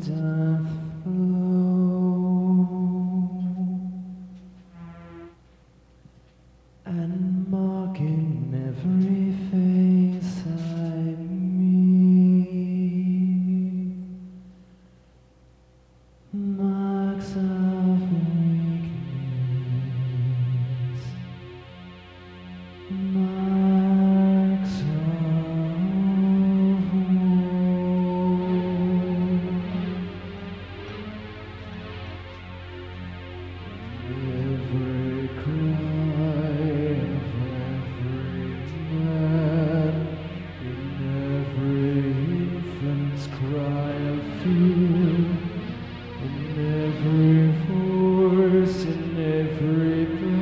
death flow, and marking every face I meet, marks of weakness, marks of every cry of every man, in every infant's cry of fear, in every voice, in every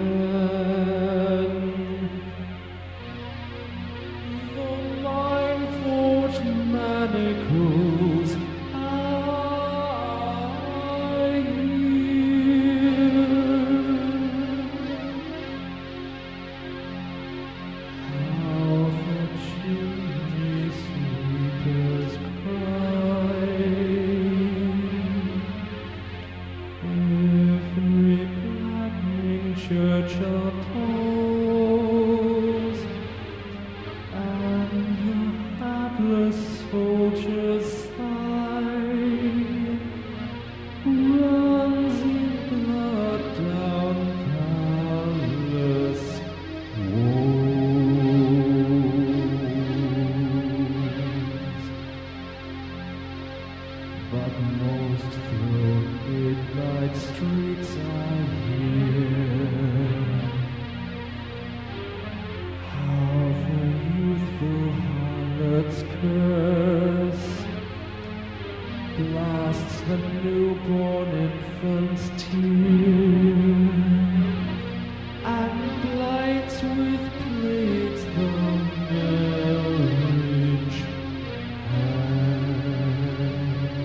pen, the line-forged manacles I hear. How the chimney sweepers cry, every blackening church appalls, and the hapless soldier's sigh runs in blood down palace walls. But most through midnight streets I hear how the youthful harlot's curse blasts the newborn infant's tear, and blights with plagues the marriage hearse.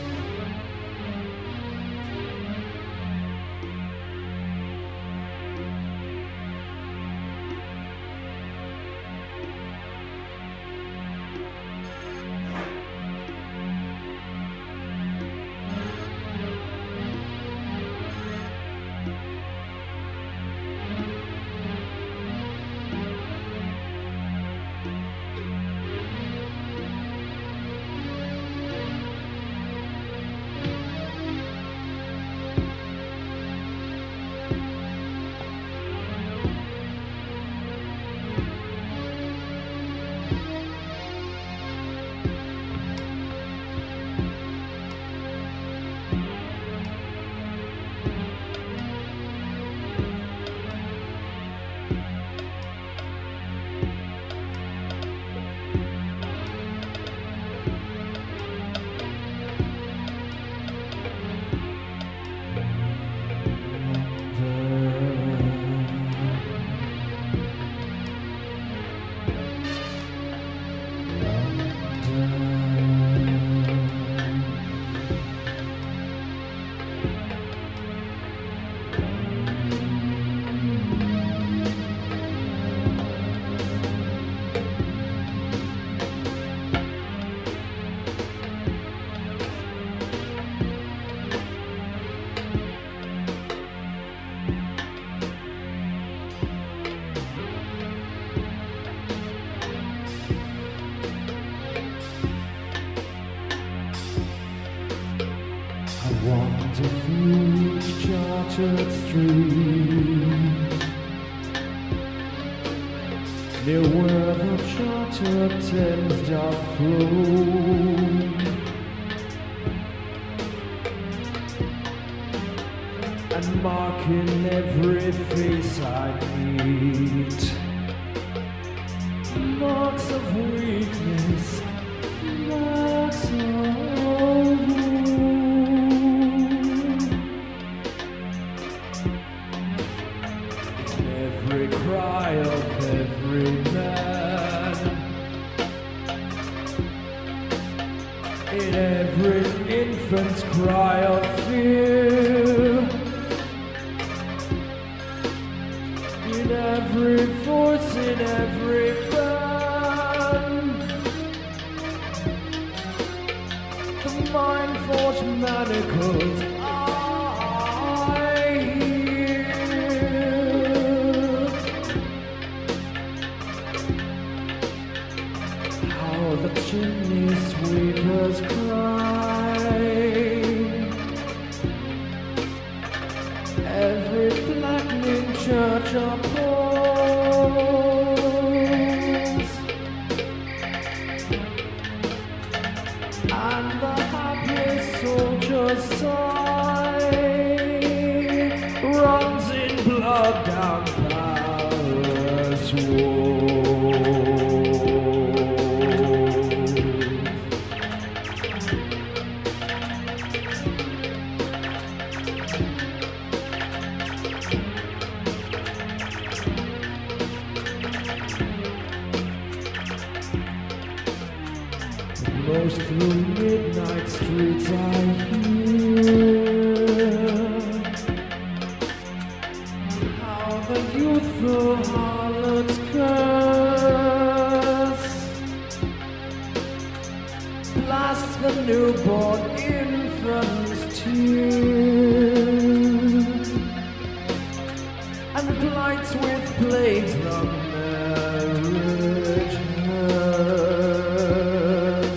I wander through each chartered street, near where the chartered Thames doth flow, and marking every face I meet, marks of weakness, marks of every cry of every man, in every infant's cry of fear, in every voice, in every band, the mind-forged manacles I hear. How the chimney sweepers cry, every blackening church upholds, and the hapless soldier's sigh runs in blood down Paris walls. Most through midnight streets I hear how the youthful harlots curse, blast the newborn infant's tears, and blights with plagues the marriage hearse.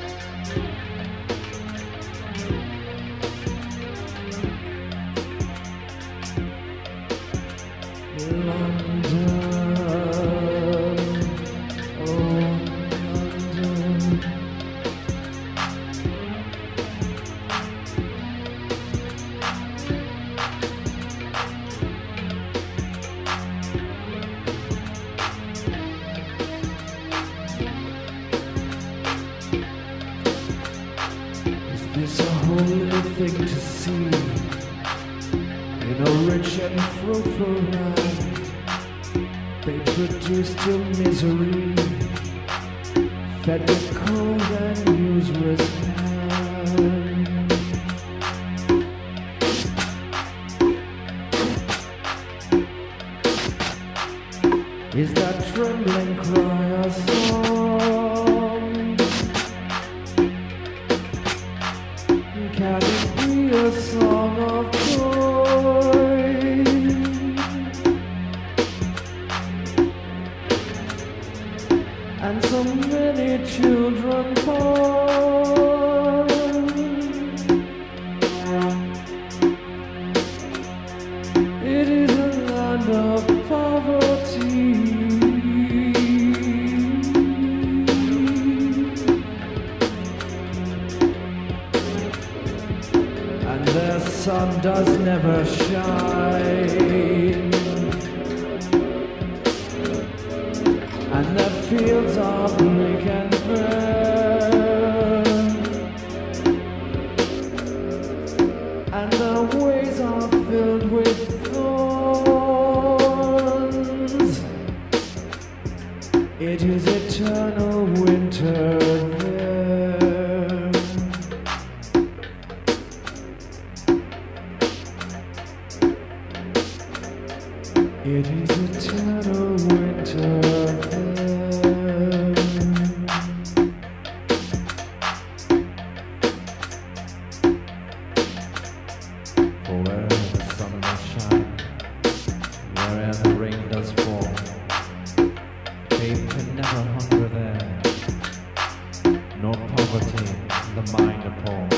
It's a holy thing to see in a rich and fruitful land. They produce till misery, fed with cold and useless hand. Is that trembling cry a song? Can it be a song of joy? And so many children born. It is a land of poverty, and their sun does never shine, and their fields are bleak and bare, and their ways are filled with thorns. It is eternal winter there. It is eternal winter there. For where the sun does shine, where'er the rain does fall, faith can never hunger there, nor poverty the mind appall.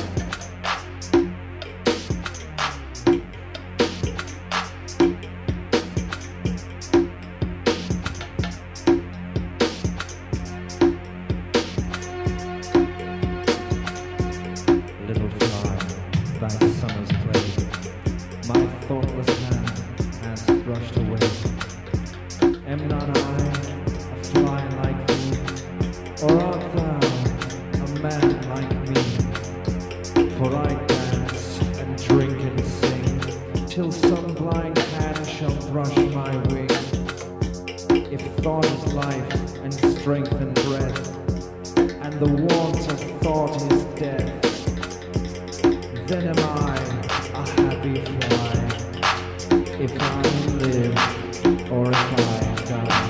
Little fly, thy summer's play, my thoughtless hand has brushed away. Am not I a fly like thee, or art thou a man like me? For I dance and drink and sing, till some blind hand shall brush my wing. If thought is life and strength and breath, and the want of thought is death, then am I a happy fly, if I live or if I die.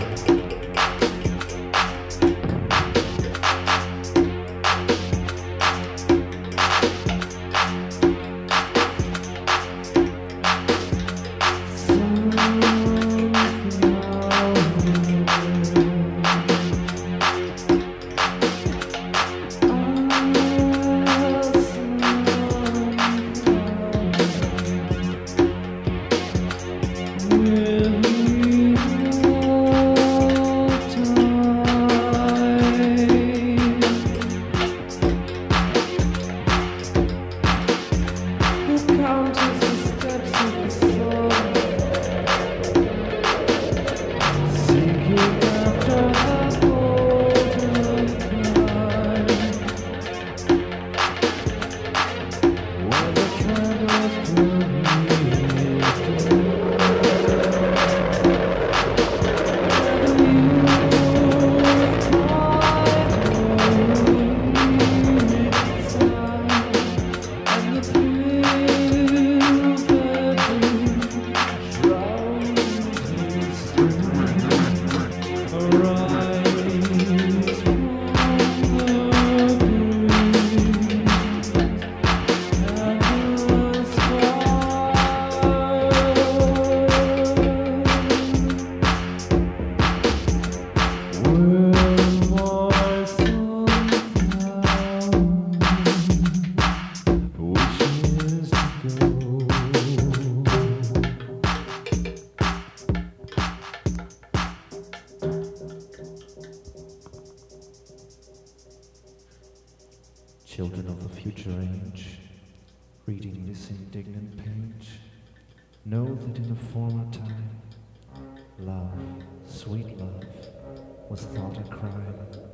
Reading this indignant page, know that in a former time, love, sweet love, was thought a crime.